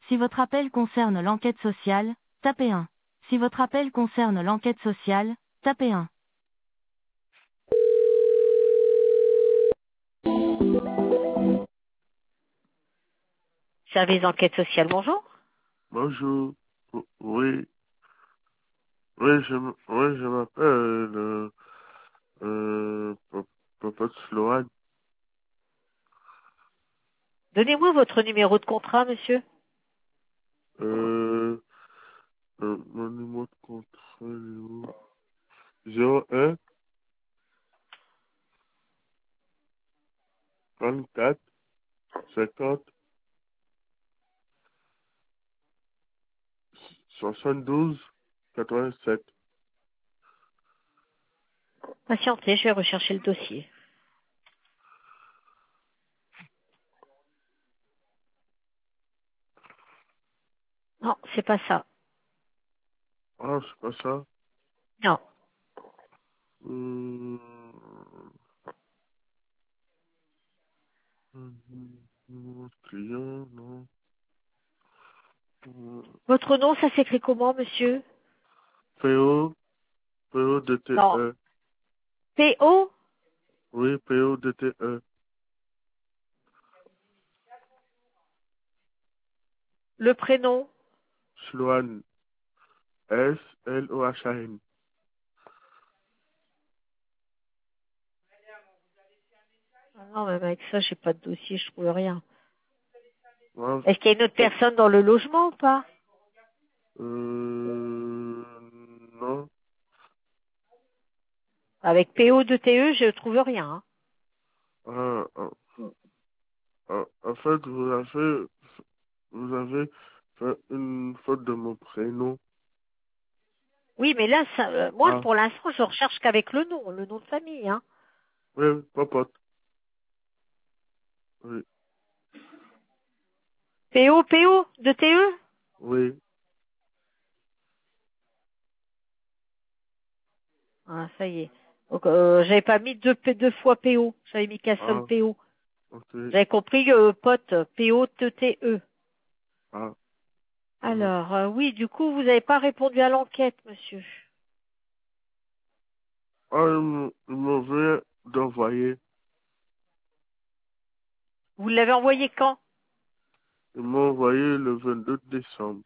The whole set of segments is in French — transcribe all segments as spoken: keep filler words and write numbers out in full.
Si votre appel concerne l'enquête sociale, tapez un. Si votre appel concerne l'enquête sociale, tapez un. Service d'enquête sociale, bonjour. Bonjour. O- Oui, oui, je, m- oui, je m'appelle euh, euh, Pa- Papa Sloan. Donnez-moi votre numéro de contrat, monsieur. Euh, euh, mon numéro de contrat est où? zéro un trente-quatre cinquante soixante-douze quatre-vingt-sept. Patientez, je vais rechercher le dossier. Non, c'est pas ça. Ah, c'est pas ça. Non. Euh, numéro de client, non. Euh, Votre nom, ça s'écrit comment, monsieur? P O, P O D T Non. E. P O. Oui, P O D T E. Le prénom. Sloan. S L O H A N. Ah non, même avec ça, j'ai pas de dossier, je trouve rien. Ouais, Est-ce qu'il y a une autre personne dans le logement ou pas? euh, non. Avec P O de T E, je trouve rien. Hein. Ah, ah, ah, en fait, vous avez, vous avez fait une faute de mon prénom. Oui, mais là, ça, euh, moi, Ah, pour l'instant, je recherche qu'avec le nom, le nom de famille. Hein. oui, popote. Oui, P O, P O de T E. oui. Ah, ça y est. Donc, euh, j'avais pas mis deux, P- deux fois P O. J'avais mis qu'un seul Ah, P O. ok. J'avais compris, euh, pote, P O de T E. Ah, ah. Alors, euh, oui, du coup, vous n'avez pas répondu à l'enquête, monsieur. Ah, il me il me vient d'envoyer. Vous l'avez envoyé quand? Il m'a envoyé le vingt-deux décembre.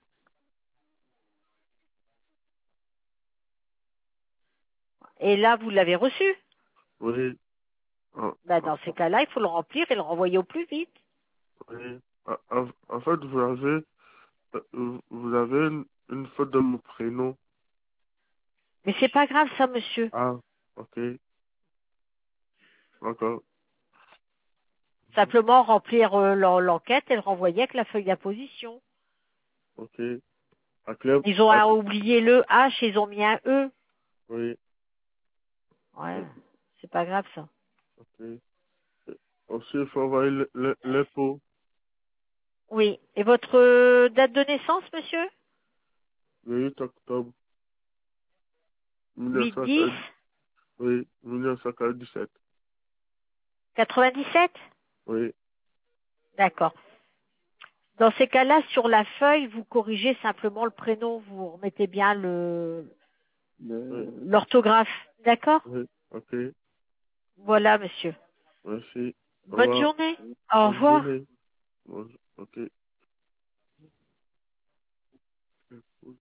Et là, vous l'avez reçu? Oui. Ah, Bah, ah, dans ces cas-là, il faut le remplir et le renvoyer au plus vite. oui. Ah, en, en fait, vous avez, euh, vous avez une, une faute de mon prénom. Mais c'est pas grave, ça, monsieur. Ah, ok. D'accord. Simplement remplir euh, l'en- l'enquête et le renvoyer avec la feuille d'imposition. Ok. À Clem, Ils ont à, à oublier le H, ils ont mis un E. oui. Ouais, c'est pas grave, ça. Ok. Aussi, il faut envoyer le- le- l'impôt. Oui. Et votre euh, date de naissance, monsieur? Le huit octobre huit dix mille neuf cent quarante, oui, mille neuf cent quarante-sept. quatre-vingt-dix-sept? Oui. D'accord. Dans ces cas-là, sur la feuille, vous corrigez simplement le prénom, vous remettez bien le Oui. le- l'orthographe. D'accord? Oui. Ok. Voilà, monsieur. Merci. Au Bonne revoir. journée. Au Bonne revoir. journée. Bonjour. Ok.